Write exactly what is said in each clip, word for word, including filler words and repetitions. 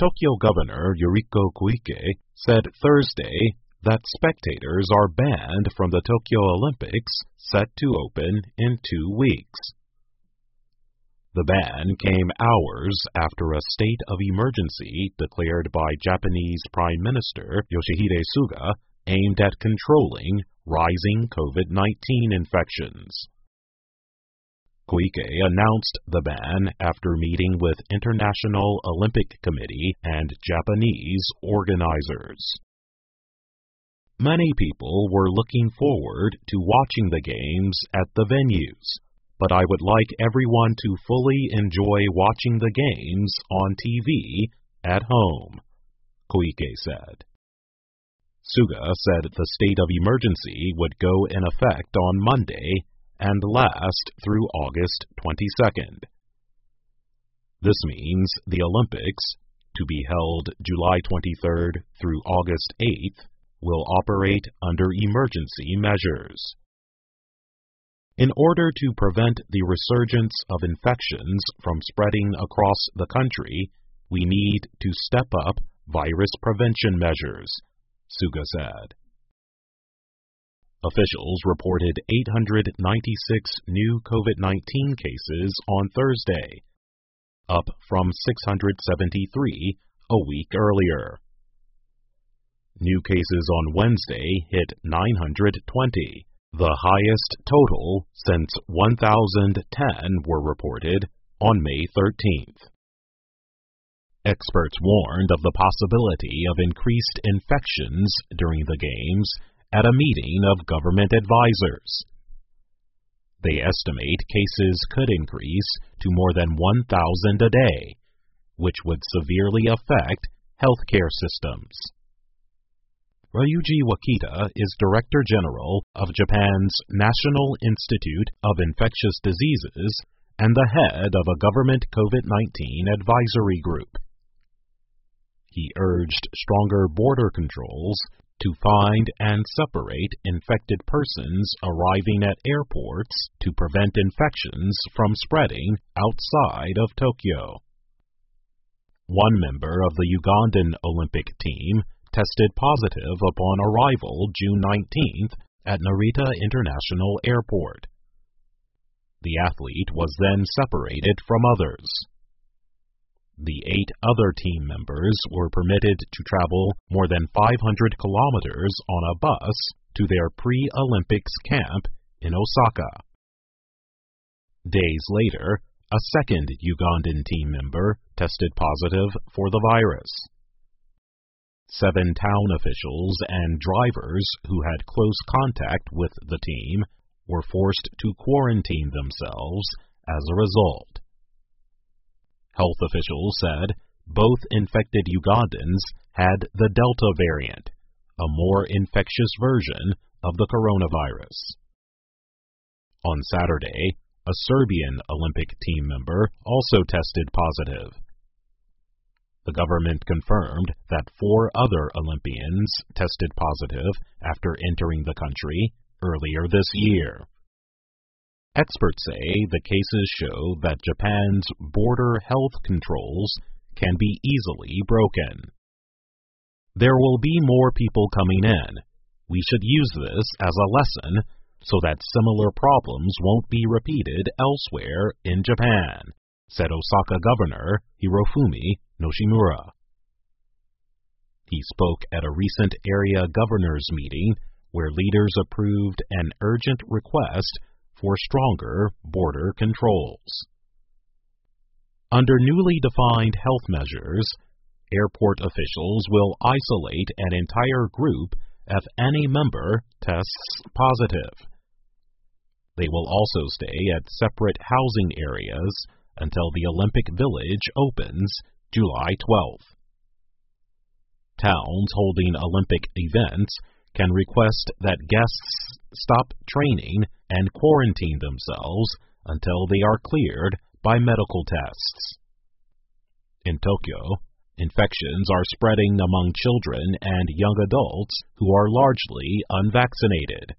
Tokyo Governor Yuriko Koike said Thursday that spectators are banned from the Tokyo Olympics set to open in two weeks. The ban came hours after a state of emergency declared by Japanese Prime Minister Yoshihide Suga aimed at controlling rising COVID nineteen infections. Koike announced the ban after meeting with International Olympic Committee and Japanese organizers. Many people were looking forward to watching the games at the venues, but I would like everyone to fully enjoy watching the games on T V at home, Koike said. Suga said the state of emergency would go in effect on Monday and last through August twenty-second. This means the Olympics, to be held July twenty-third through August eighth, will operate under emergency measures. In order to prevent the resurgence of infections from spreading across the country, we need to step up virus prevention measures, Suga said. Officials reported eight hundred ninety-six new COVID nineteen cases on Thursday, up from six hundred seventy-three a week earlier. New cases on Wednesday hit nine hundred twenty, the highest total since one thousand ten were reported on May thirteenth. Experts warned of the possibility of increased infections during the games at a meeting of government advisors. They estimate cases could increase to more than one thousand a day, which would severely affect healthcare systems. Ryuji Wakita is Director General of Japan's National Institute of Infectious Diseases and the head of a government COVID nineteen advisory group. He urged stronger border controls to find and separate infected persons arriving at airports to prevent infections from spreading outside of Tokyo. One member of the Ugandan Olympic team tested positive upon arrival June nineteenth at Narita International Airport. The athlete was then separated from others. The eight other team members were permitted to travel more than five hundred kilometers on a bus to their pre-Olympics camp in Osaka. Days later, a second Ugandan team member tested positive for the virus. Seven town officials and drivers who had close contact with the team were forced to quarantine themselves as a result. Health officials said both infected Ugandans had the Delta variant, a more infectious version of the coronavirus. On Saturday, a Serbian Olympic team member also tested positive. The government confirmed that four other Olympians tested positive after entering the country earlier this year. Experts say the cases show that Japan's border health controls can be easily broken. There will be more people coming in. We should use this as a lesson so that similar problems won't be repeated elsewhere in Japan, said Osaka Governor Hirofumi Noshimura. He spoke at a recent area governors meeting where leaders approved an urgent request for stronger border controls. Under newly defined health measures, airport officials will isolate an entire group if any member tests positive. They will also stay at separate housing areas until the Olympic Village opens July twelfth. Towns holding Olympic events can request that guests stop training and quarantine themselves until they are cleared by medical tests. In Tokyo, infections are spreading among children and young adults who are largely unvaccinated.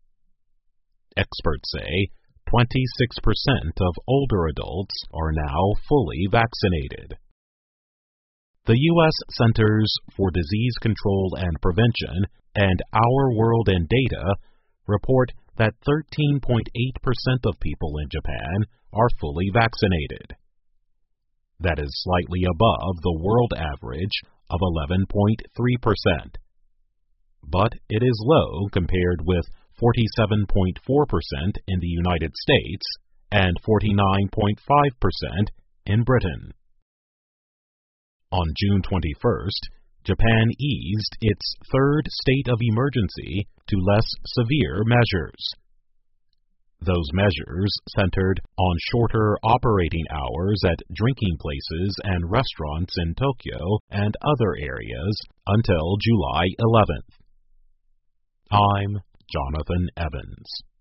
Experts say twenty-six percent of older adults are now fully vaccinated. The U S Centers for Disease Control and Prevention and Our World in Data report that thirteen point eight percent of people in Japan are fully vaccinated. That is slightly above the world average of eleven point three percent. But it is low compared with forty-seven point four percent in the United States and forty-nine point five percent in Britain. On June twenty-first, Japan eased its third state of emergency to less severe measures. Those measures centered on shorter operating hours at drinking places and restaurants in Tokyo and other areas until July eleventh. I'm Jonathan Evans.